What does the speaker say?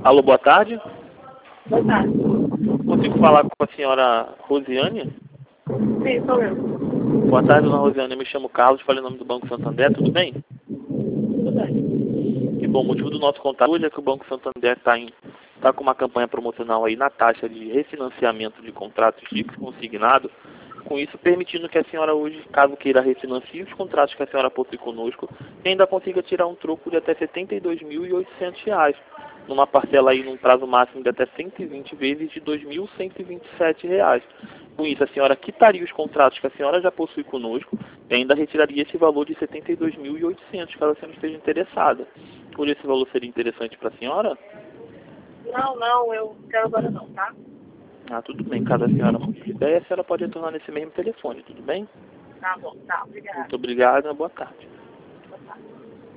Alô, boa tarde. Boa tarde. Consigo falar com a senhora Rosiane? Sim, sou eu. Boa tarde, dona Rosiane. Eu me chamo Carlos, falei em nome do Banco Santander, tudo bem? Tudo bem. E bom, o motivo do nosso contato hoje é que o Banco Santander está com uma campanha promocional aí na taxa de refinanciamento de contratos fixos consignado. Com isso, permitindo que a senhora hoje, caso queira refinanciar os contratos que a senhora possui conosco, ainda consiga tirar um troco de até R$ 72.800, numa parcela aí num prazo máximo de até 120 vezes de R$ 2.127. Com isso, a senhora quitaria os contratos que a senhora já possui conosco e ainda retiraria esse valor de R$ 72.800, caso a senhora esteja interessada. Hoje esse valor seria interessante para a senhora? Não, eu quero agora não, tá? Ah, tudo bem. Caso a senhora mude de ideia, a senhora pode retornar nesse mesmo telefone, tudo bem? Tá bom, tá, obrigada. Muito obrigado e boa tarde. Boa tarde.